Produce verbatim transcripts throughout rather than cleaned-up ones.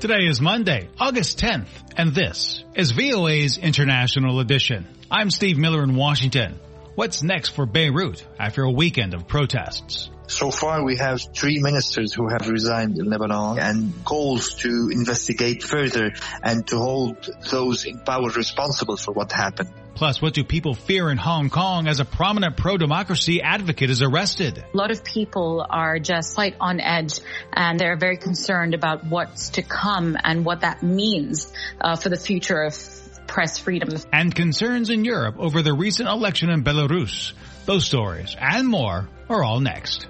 Today is Monday, August tenth, and this is V O A's International Edition. I'm Steve Miller in Washington. What's next for Beirut after a weekend of protests? So far, we have three ministers who have resigned in Lebanon and calls to investigate further and to hold those in power responsible for what happened. Plus, what do people fear in Hong Kong as a prominent pro-democracy advocate is arrested? A lot of people are just quite on edge, and they're very concerned about what's to come and what that means uh, for the future of press freedom. And concerns in Europe over the recent election in Belarus. Those stories and more are all next.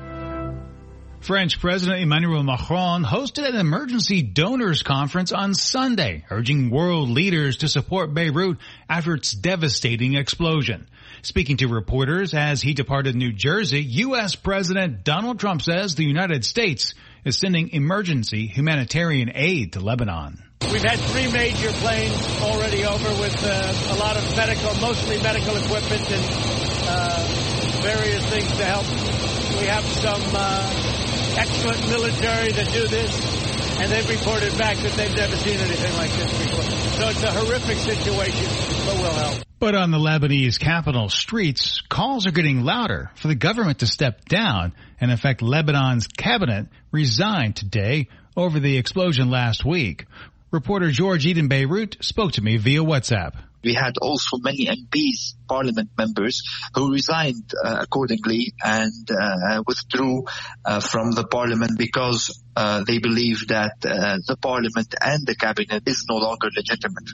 French President Emmanuel Macron hosted an emergency donors conference on Sunday, urging world leaders to support Beirut after its devastating explosion. Speaking to reporters as he departed New Jersey, U S President Donald Trump says the United States is sending emergency humanitarian aid to Lebanon. We've had three major planes already over with uh, a lot of medical, mostly medical equipment and uh, various things to help. We have some uh, excellent military that do this, and they've reported back that they've never seen anything like this before. So it's a horrific situation, but we'll help. But on the Lebanese capital streets, calls are getting louder for the government to step down. And in fact, Lebanon's cabinet resigned today over the explosion last week. Reporter George Eden Beirut spoke to me via WhatsApp. We had also many M Ps, parliament members, who resigned uh, accordingly and uh, withdrew uh, from the parliament because uh, they believe that uh, the parliament and the cabinet is no longer legitimate.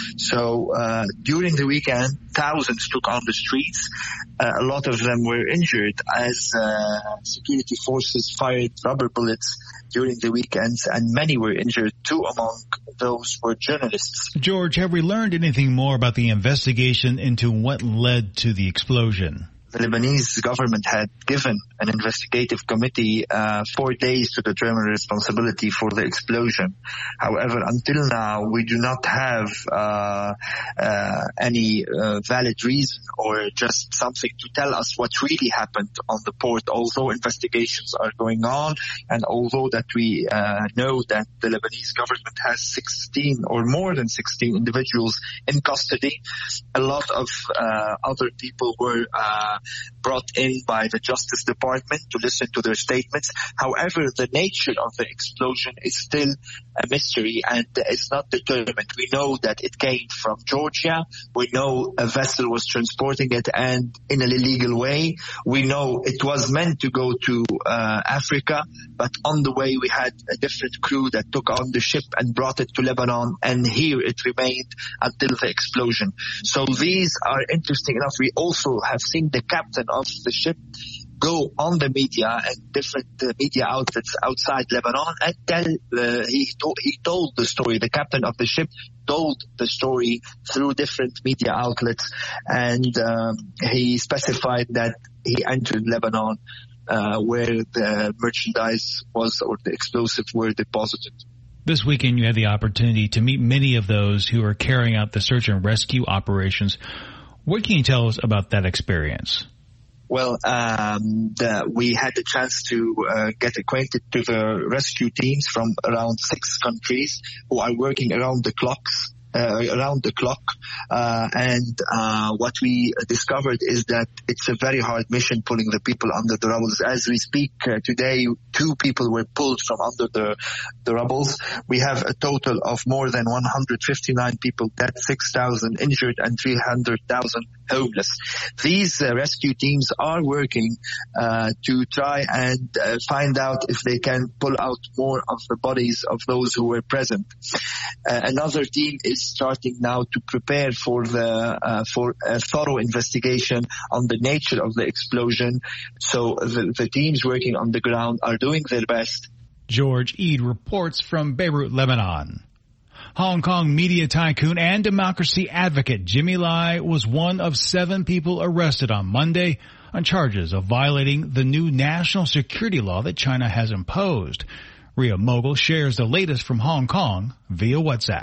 So uh, during the weekend, thousands took on the streets. Uh, a lot of them were injured as uh, security forces fired rubber bullets during the weekends, and many were injured. Two among those were journalists. George, have we learned anything more about the investigation into what led to the explosion? The Lebanese government had given an investigative committee uh, four days to determine responsibility for the explosion. However, until now, we do not have uh, uh, any uh, valid reason or just something to tell us what really happened on the port, although investigations are going on and although that we uh, know that the Lebanese government has sixteen or more than sixteen individuals in custody. A lot of uh, other people were uh, brought in by the Justice Department to listen to their statements. However, the nature of the explosion is still a mystery and is not determined. We know that it came from Georgia. We know a vessel was transporting it and in an illegal way. We know it was meant to go to uh, Africa, but on the way we had a different crew that took on the ship and brought it to Lebanon, and here it remained until the explosion. So these are interesting enough. We also have seen the captain of the ship go on the media and different uh, media outlets outside Lebanon and tell, uh, he, to- he told the story. The captain of the ship told the story through different media outlets, and um, he specified that he entered Lebanon uh, where the merchandise was or the explosives were deposited. This weekend you had the opportunity to meet many of those who are carrying out the search and rescue operations. What can you tell us about that experience? Well, um, the, we had the chance to uh, get acquainted to the rescue teams from around six countries who are working around the clocks. Uh, around the clock, uh, and uh, what we discovered is that it's a very hard mission pulling the people under the rubbles. As we speak uh, today, two people were pulled from under the, the rubbles. We have a total of more than one hundred fifty-nine people dead, six thousand injured, and three hundred thousand homeless. These uh, rescue teams are working uh, to try and uh, find out if they can pull out more of the bodies of those who were present. Uh, another team is starting now to prepare for the uh, for a thorough investigation on the nature of the explosion. So the, the teams working on the ground are doing their best. George Ede reports from Beirut, Lebanon. Hong Kong media tycoon and democracy advocate Jimmy Lai was one of seven people arrested on Monday on charges of violating the new national security law that China has imposed. Ria Mogul shares the latest from Hong Kong via WhatsApp.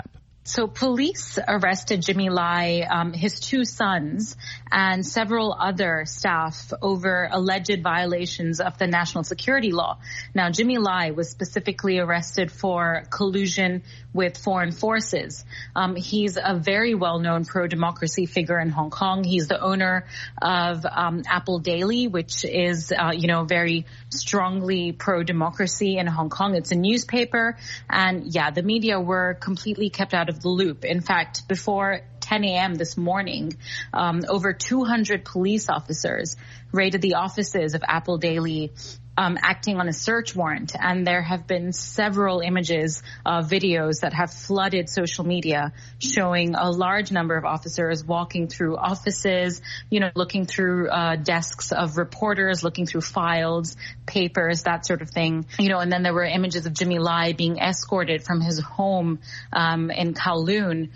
So police arrested Jimmy Lai, um, his two sons, and several other staff over alleged violations of the national security law. Now, Jimmy Lai was specifically arrested for collusion with foreign forces. Um, he's a very well-known pro-democracy figure in Hong Kong. He's the owner of um, Apple Daily, which is, uh, you know, very strongly pro-democracy in Hong Kong. It's a newspaper. And yeah, the media were completely kept out of the loop. In fact, before ten a.m. this morning, um, over two hundred police officers raided the offices of Apple Daily, Um, acting on a search warrant. And there have been several images, uh, videos that have flooded social media showing a large number of officers walking through offices, you know, looking through uh, desks of reporters, looking through files, papers, that sort of thing. You know, and then there were images of Jimmy Lai being escorted from his home um, in Kowloon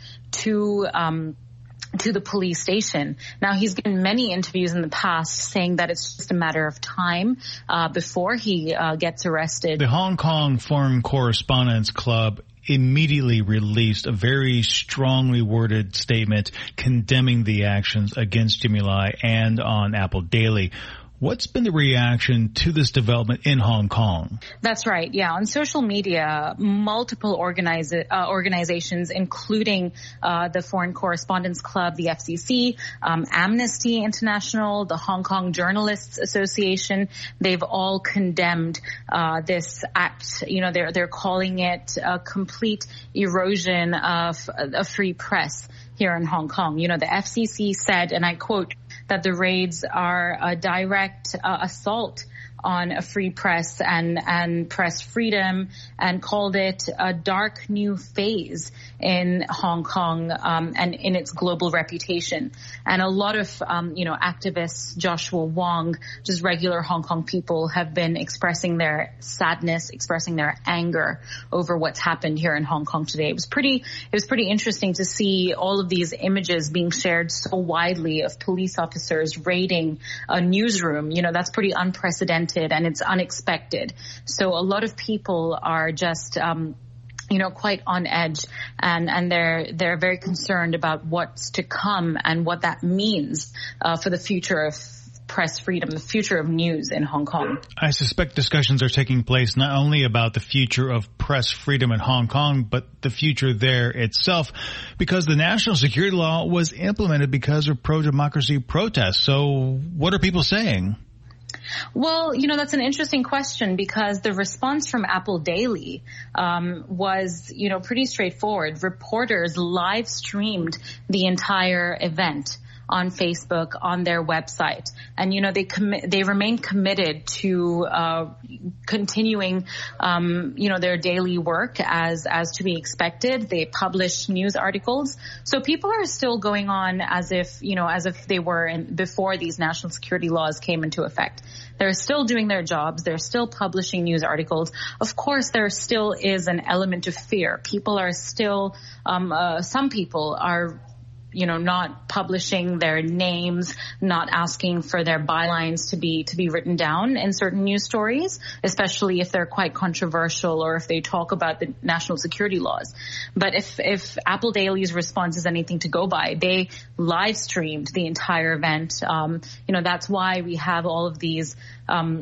to um to the police station. Now, he's given many interviews in the past saying that it's just a matter of time uh, before he uh, gets arrested. The Hong Kong Foreign Correspondents Club immediately released a very strongly worded statement condemning the actions against Jimmy Lai and on Apple Daily. What's been the reaction to this development in Hong Kong? That's right. Yeah. On social media, multiple organize, uh, organizations, including uh, the Foreign Correspondents Club, the F C C, um, Amnesty International, the Hong Kong Journalists Association, they've all condemned uh, this act. You know, they're they're calling it a complete erosion of a free press here in Hong Kong. You know, the F C C said, and I quote, that the raids are a direct uh, assault on a free press and, and press freedom, and called it a dark new phase in Hong Kong um, and in its global reputation. And a lot of, um, you know, activists, Joshua Wong, just regular Hong Kong people, have been expressing their sadness, expressing their anger over what's happened here in Hong Kong today. It was pretty, it was pretty interesting to see all of these images being shared so widely of police officers raiding a newsroom. You know, that's pretty unprecedented. And it's unexpected. So a lot of people are just, um, you know, quite on edge, and, and they're, they're very concerned about what's to come and what that means, uh, for the future of press freedom, the future of news in Hong Kong. I suspect discussions are taking place not only about the future of press freedom in Hong Kong, but the future there itself, because the national security law was implemented because of pro-democracy protests. So what are people saying? Well, you know, that's an interesting question, because the response from Apple Daily um, was, you know, pretty straightforward. Reporters live streamed the entire event on Facebook, on their website. And, you know, they commi- they remain committed to uh continuing, um, you know, their daily work as as to be expected. They publish news articles. So people are still going on as if, you know, as if they were in, before these national security laws came into effect. They're still doing their jobs. They're still publishing news articles. Of course, there still is an element of fear. People are still, um, uh, some people are, you know, not publishing their names, not asking for their bylines to be to be written down in certain news stories, especially if they're quite controversial or if they talk about the national security laws. But if if Apple Daily's response is anything to go by, they live streamed the entire event. Um, you know, that's why we have all of these um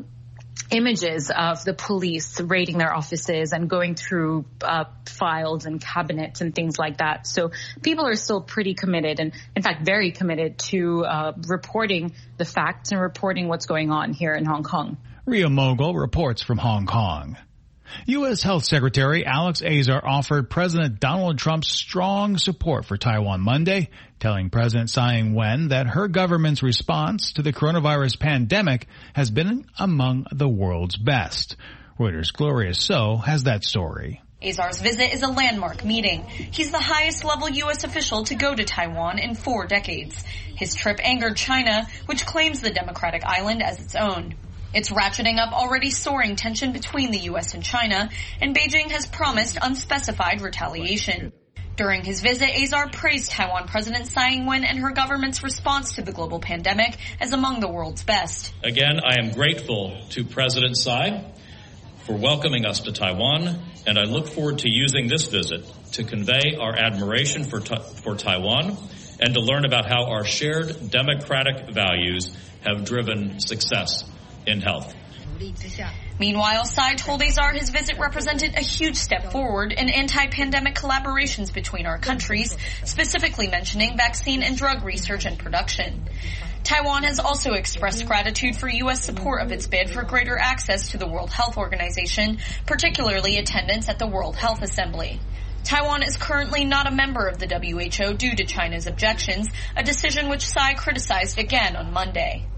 images of the police raiding their offices and going through uh, files and cabinets and things like that. So people are still pretty committed, and in fact very committed to uh, reporting the facts and reporting what's going on here in Hong Kong. Ria Mogul reports from Hong Kong. U S Health Secretary Alex Azar offered President Donald Trump strong support for Taiwan Monday, telling President Tsai Ing-wen that her government's response to the coronavirus pandemic has been among the world's best. Reuters' Gloria So has that story. Azar's visit is a landmark meeting. He's the highest-level U S official to go to Taiwan in four decades. His trip angered China, which claims the democratic island as its own. It's ratcheting up already soaring tension between the U S and China, and Beijing has promised unspecified retaliation. During his visit, Azar praised Taiwan President Tsai Ing-wen and her government's response to the global pandemic as among the world's best. Again, I am grateful to President Tsai for welcoming us to Taiwan, and I look forward to using this visit to convey our admiration for, ta- for Taiwan and to learn about how our shared democratic values have driven success in health. Meanwhile, Tsai told Azar his visit represented a huge step forward in anti-pandemic collaborations between our countries, specifically mentioning vaccine and drug research and production. Taiwan has also expressed gratitude for U S support of its bid for greater access to the World Health Organization, particularly attendance at the World Health Assembly. Taiwan is currently not a member of the W H O due to China's objections, a decision which Tsai criticized again on Monday.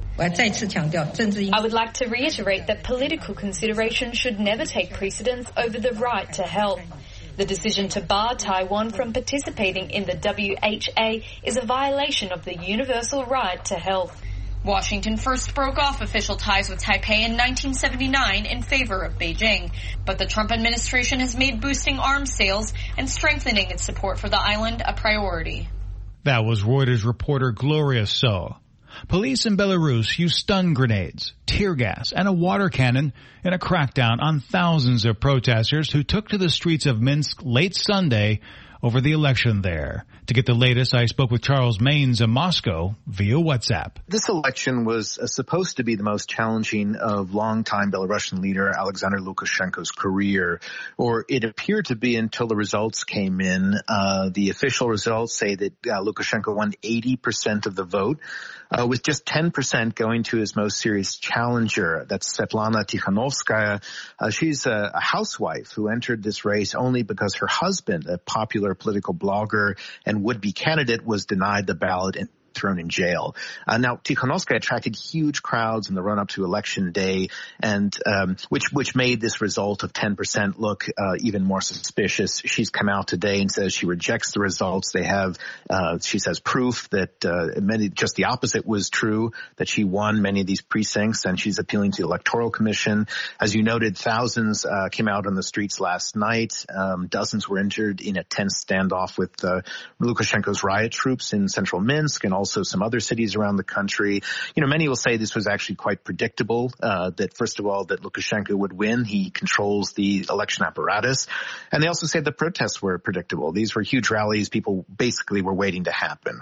I would like to reiterate that political considerations should never take precedence over the right to health. The decision to bar Taiwan from participating in the W H O is a violation of the universal right to health. Washington first broke off official ties with Taipei in nineteen seventy-nine in favor of Beijing, but the Trump administration has made boosting arms sales and strengthening its support for the island a priority. That was Reuters reporter Gloria So. Police in Belarus used stun grenades, tear gas, and a water cannon in a crackdown on thousands of protesters who took to the streets of Minsk late Sunday over the election there. To get the latest, I spoke with Charles Maines in Moscow via WhatsApp. This election was uh, supposed to be the most challenging of longtime Belarusian leader Alexander Lukashenko's career, or it appeared to be until the results came in. Uh, the official results say that uh, Lukashenko won eighty percent of the vote, uh, with just ten percent going to his most serious challenger. That's Svetlana Tikhanovskaya. Uh, she's a, a housewife who entered this race only because her husband, a popular political blogger and would-be candidate, was denied the ballot and thrown in jail. Uh, now, Tikhanovskaya attracted huge crowds in the run-up to Election Day, and um, which which made this result of ten percent look uh, even more suspicious. She's come out today and says she rejects the results. They have, uh, she says, proof that uh, many just the opposite was true, that she won many of these precincts, and she's appealing to the Electoral Commission. As you noted, thousands uh, came out on the streets last night. Um, dozens were injured in a tense standoff with uh, Lukashenko's riot troops in central Minsk and also some other cities around the country. You know, many will say this was actually quite predictable, uh, that first of all, that Lukashenko would win. He controls the election apparatus. And they also say the protests were predictable. These were huge rallies. People basically were waiting to happen.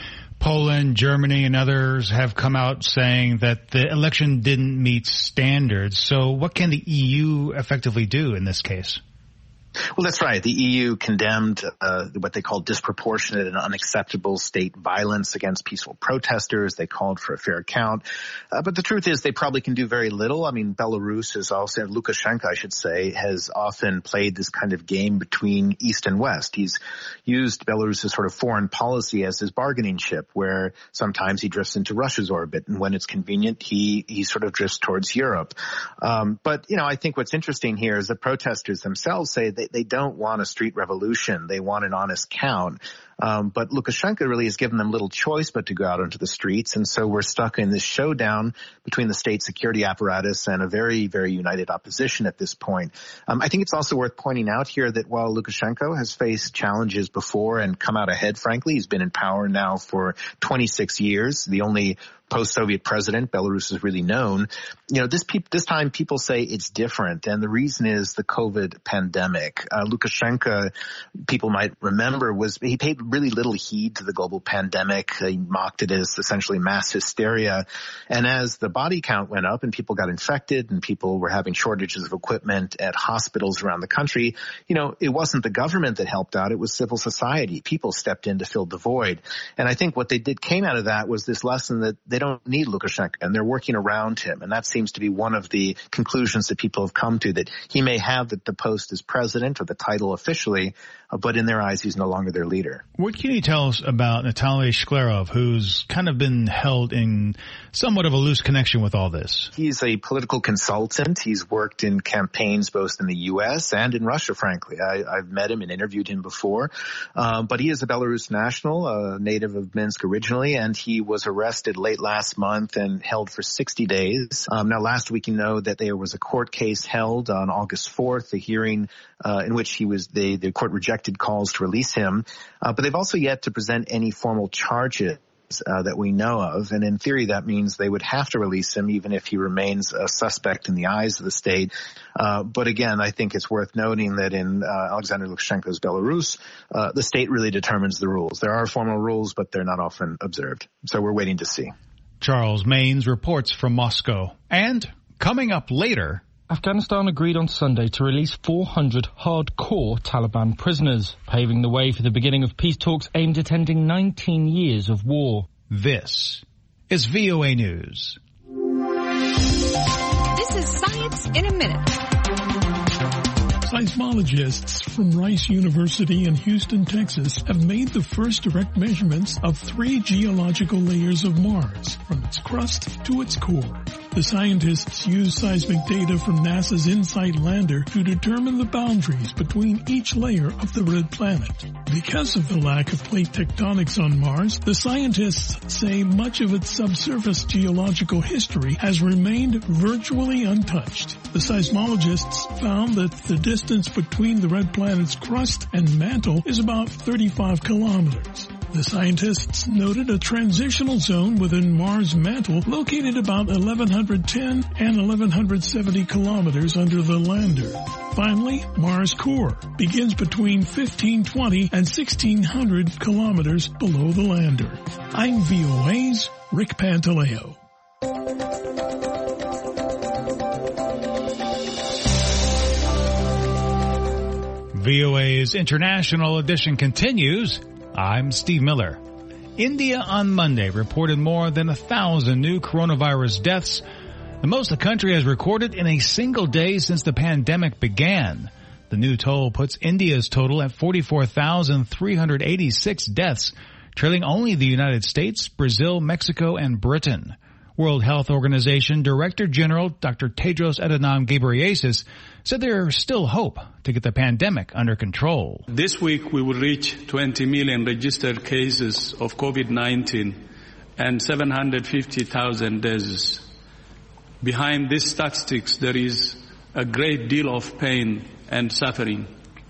Poland, Germany, and others have come out saying that the election didn't meet standards. So what can the E U effectively do in this case? Well, that's right. The E U condemned uh, what they call disproportionate and unacceptable state violence against peaceful protesters. They called for a fair count. Uh, but the truth is they probably can do very little. I mean, Belarus is also, Lukashenko, I should say, has often played this kind of game between East and West. He's used Belarus's sort of foreign policy as his bargaining chip, where sometimes he drifts into Russia's orbit, and when it's convenient, he, he sort of drifts towards Europe. Um, but, you know, I think what's interesting here is the protesters themselves say they They don't want a street revolution. They want an honest count. Um, but Lukashenko really has given them little choice but to go out onto the streets. And so we're stuck in this showdown between the state security apparatus and a very, very united opposition at this point. Um, I think it's also worth pointing out here that while Lukashenko has faced challenges before and come out ahead, frankly, he's been in power now for twenty-six years, the only post-Soviet president Belarus is really known. You know, this pe- this time people say it's different, and the reason is the COVID pandemic. Uh, Lukashenko, people might remember, was he paid really little heed to the global pandemic. He mocked it as essentially mass hysteria. And as the body count went up and people got infected and people were having shortages of equipment at hospitals around the country, you know, it wasn't the government that helped out. It was civil society. People stepped in to fill the void. And I think what they did came out of that was this lesson that they don't need Lukashenko and they're working around him. And that seems to be one of the conclusions that people have come to, that he may have the, the post as president or the title officially, uh, but in their eyes, he's no longer their leader. What can you tell us about Nataly Shklerov, who's kind of been held in somewhat of a loose connection with all this? He's a political consultant. He's worked in campaigns both in the U S and in Russia, frankly. I, I've met him and interviewed him before. Um, but he is a Belarus national, a native of Minsk originally, and he was arrested late last month and held for sixty days. Um, now, last week, you know that there was a court case held on August fourth, a hearing uh, in which he was, they, the court rejected calls to release him. Uh, but they've also yet to present any formal charges. uh, that we know of. And in theory, that means they would have to release him even if he remains a suspect in the eyes of the state. Uh, but again, I think it's worth noting that in uh, Alexander Lukashenko's Belarus, uh, the state really determines the rules. There are formal rules, but they're not often observed. So we're waiting to see. Charles Maynes reports from Moscow. And coming up later, Afghanistan agreed on Sunday to release four hundred hardcore Taliban prisoners, paving the way for the beginning of peace talks aimed at ending nineteen years of war. This is V O A News. This is Science in a Minute. Seismologists from Rice University in Houston, Texas, have made the first direct measurements of three geological layers of Mars, from its crust to its core. The scientists used seismic data from NASA's InSight lander to determine the boundaries between each layer of the red planet. Because of the lack of plate tectonics on Mars, the scientists say much of its subsurface geological history has remained virtually untouched. The seismologists found that the distance between the red planet's crust and mantle is about thirty-five kilometers. The scientists noted a transitional zone within Mars' mantle located about eleven ten and eleven seventy kilometers under the lander. Finally, Mars' core begins between fifteen twenty and sixteen hundred kilometers below the lander. I'm V O A's Rick Pantaleo. V O A's International Edition continues. I'm Steve Miller. India on Monday reported more than a thousand new coronavirus deaths, the most the country has recorded in a single day since the pandemic began. The new toll puts India's total at forty-four thousand three hundred eighty-six deaths, trailing only the United States, Brazil, Mexico, and Britain. World Health Organization Director General Doctor Tedros Adhanom Ghebreyesus said there is still hope to get the pandemic under control. This week we will reach twenty million registered cases of COVID nineteen and seven hundred fifty thousand deaths. Behind these statistics there is a great deal of pain and suffering.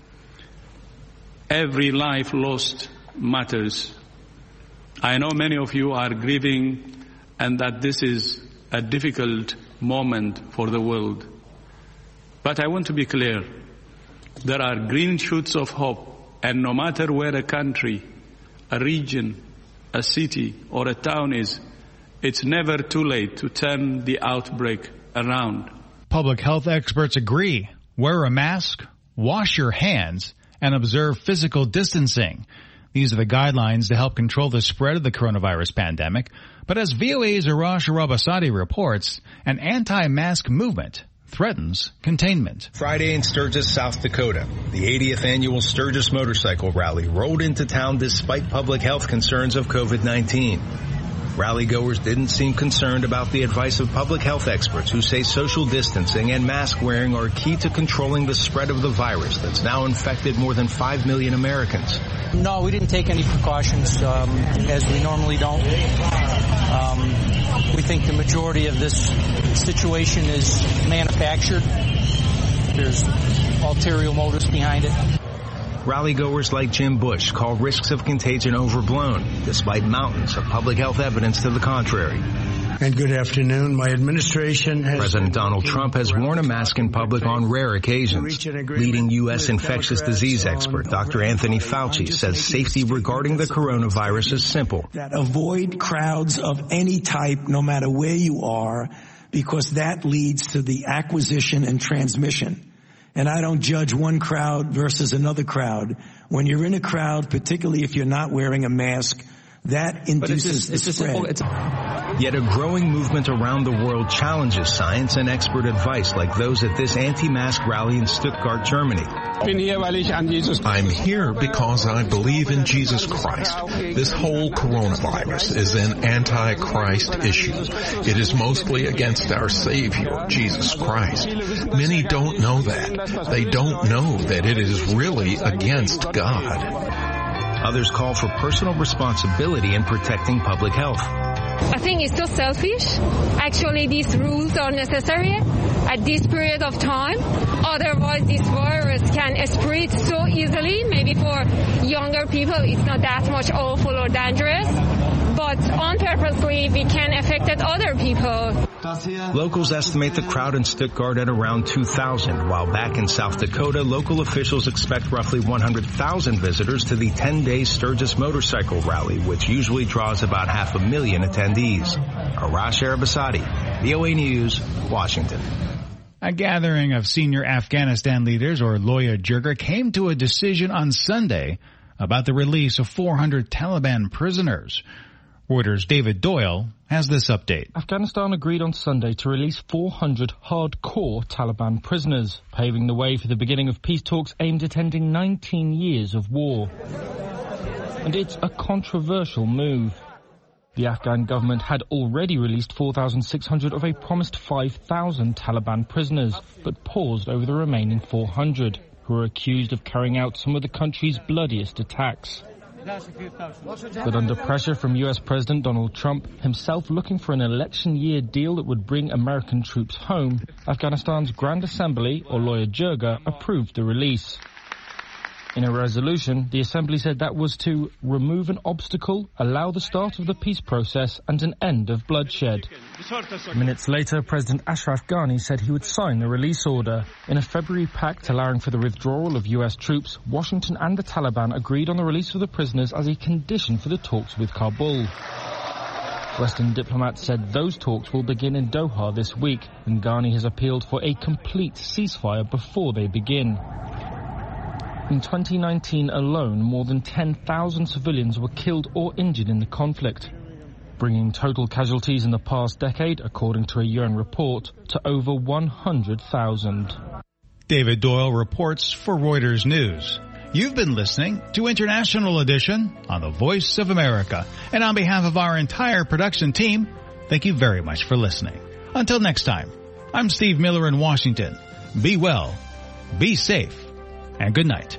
Every life lost matters. I know many of you are grieving and that this is a difficult moment for the world. But I want to be clear. There are green shoots of hope, and no matter where a country, a region, a city, or a town is, it's never too late to turn the outbreak around. Public health experts agree. Wear a mask, wash your hands, and observe physical distancing. These are the guidelines to help control the spread of the coronavirus pandemic. But as V O A's Arash Arabasadi reports, an anti-mask movement threatens containment. Friday in Sturgis, South Dakota, the eightieth annual Sturgis Motorcycle Rally rolled into town despite public health concerns of COVID nineteen. Rally-goers didn't seem concerned about the advice of public health experts who say social distancing and mask wearing are key to controlling the spread of the virus that's now infected more than five million Americans. No, we didn't take any precautions, um, as we normally don't. Um, we think the majority of this situation is manufactured. There's ulterior motives behind it. Rally-goers like Jim Bush call risks of contagion overblown, despite mountains of public health evidence to the contrary. And good afternoon. My administration has... President Donald Trump has worn a mask in public on rare occasions. Leading U S infectious disease expert Doctor Anthony Fauci says safety regarding the coronavirus is simple. Avoid crowds of any type, no matter where you are, because that leads to the acquisition and transmission. And I don't judge one crowd versus another crowd. When you're in a crowd, particularly if you're not wearing a mask, that induces the spread. Yet a growing movement around the world challenges science and expert advice like those at this anti-mask rally in Stuttgart, Germany. I'm here because I believe in Jesus Christ. This whole coronavirus is an anti-Christ issue. It is mostly against our Savior, Jesus Christ. Many don't know that. They don't know that it is really against God. Others call for personal responsibility in protecting public health. I think it's so selfish. Actually, these rules are necessary at this period of time. Otherwise, this virus can spread so easily. Maybe for younger people, it's not that much awful or dangerous. But but unpurposely we can affect other people. Locals estimate the crowd in Stuttgart at around two thousand, while back in South Dakota, local officials expect roughly one hundred thousand visitors to the ten-day Sturgis Motorcycle Rally, which usually draws about half a million attendees. Arash Arabasadi, V O A News, Washington. A gathering of senior Afghanistan leaders, or Loya Jirga, came to a decision on Sunday about the release of four hundred Taliban prisoners. Reuters' David Doyle has this update. Afghanistan agreed on Sunday to release four hundred hardcore Taliban prisoners, paving the way for the beginning of peace talks aimed at ending nineteen years of war. And it's a controversial move. The Afghan government had already released four thousand six hundred of a promised five thousand Taliban prisoners, but paused over the remaining four hundred, who are accused of carrying out some of the country's bloodiest attacks. But under pressure from U S President Donald Trump, himself looking for an election year deal that would bring American troops home, Afghanistan's Grand Assembly, or Loya Jirga, approved the release. In a resolution, the Assembly said that was to remove an obstacle, allow the start of the peace process, and an end of bloodshed. Minutes later, President Ashraf Ghani said he would sign the release order. In a February pact allowing for the withdrawal of U S troops, Washington and the Taliban agreed on the release of the prisoners as a condition for the talks with Kabul. Western diplomats said those talks will begin in Doha this week, and Ghani has appealed for a complete ceasefire before they begin. In twenty nineteen alone, more than ten thousand civilians were killed or injured in the conflict, bringing total casualties in the past decade, according to a U N report, to over one hundred thousand. David Doyle reports for Reuters News. You've been listening to International Edition on the Voice of America. And on behalf of our entire production team, thank you very much for listening. Until next time, I'm Steve Miller in Washington. Be well, be safe, and good night.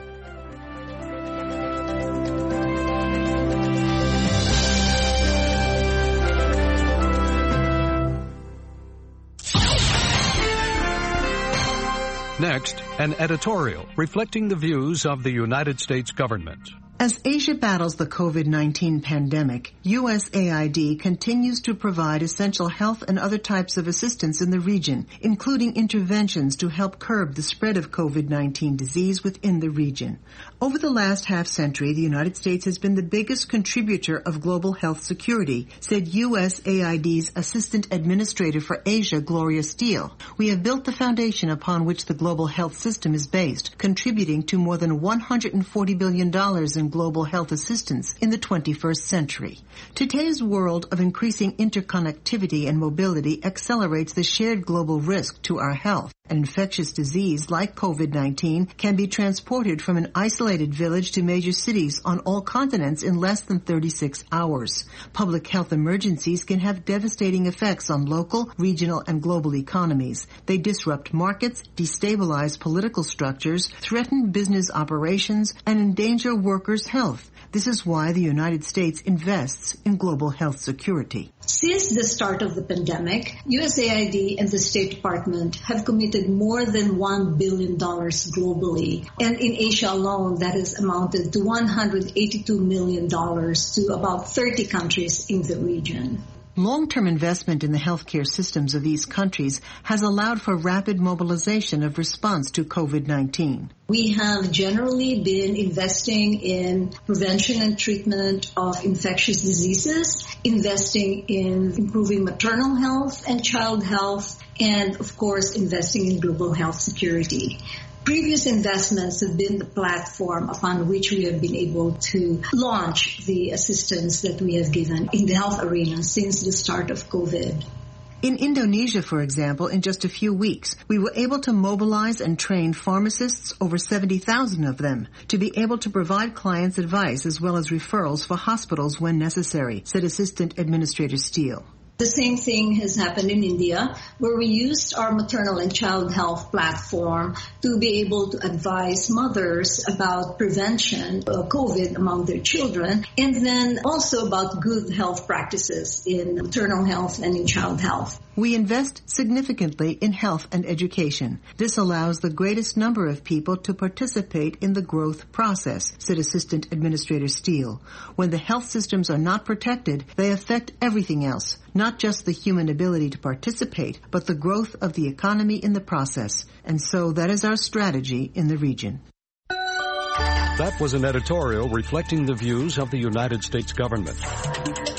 Next, an editorial reflecting the views of the United States government. As Asia battles the COVID nineteen pandemic, U S A I D continues to provide essential health and other types of assistance in the region, including interventions to help curb the spread of COVID nineteen disease within the region. Over the last half-century, the United States has been the biggest contributor of global health security, said U S A I D's Assistant Administrator for Asia, Gloria Steele. We have built the foundation upon which the global health system is based, contributing to more than one hundred forty billion dollars in global health assistance in the twenty-first century. Today's world of increasing interconnectivity and mobility accelerates the shared global risk to our health. An infectious disease like COVID nineteen can be transported from an isolated village to major cities on all continents in less than thirty-six hours. Public health emergencies can have devastating effects on local, regional, and global economies. They disrupt markets, destabilize political structures, threaten business operations, and endanger workers' health. This is why the United States invests in global health security. Since the start of the pandemic, U S A I D and the State Department have committed more than one billion dollars globally. And in Asia alone, that has amounted to one hundred eighty-two million dollars to about thirty countries in the region. Long-term investment in the healthcare systems of these countries has allowed for rapid mobilization of response to COVID nineteen. We have generally been investing in prevention and treatment of infectious diseases, investing in improving maternal health and child health, and of course, investing in global health security. Previous investments have been the platform upon which we have been able to launch the assistance that we have given in the health arena since the start of COVID. In Indonesia, for example, in just a few weeks, we were able to mobilize and train pharmacists, over seventy thousand of them, to be able to provide clients advice as well as referrals for hospitals when necessary, said Assistant Administrator Steele. The same thing has happened in India, where we used our maternal and child health platform to be able to advise mothers about prevention of COVID among their children, and then also about good health practices in maternal health and in child health. We invest significantly in health and education. This allows the greatest number of people to participate in the growth process, said Assistant Administrator Steele. When the health systems are not protected, they affect everything else, not just the human ability to participate, but the growth of the economy in the process. And so that is our strategy in the region. That was an editorial reflecting the views of the United States government.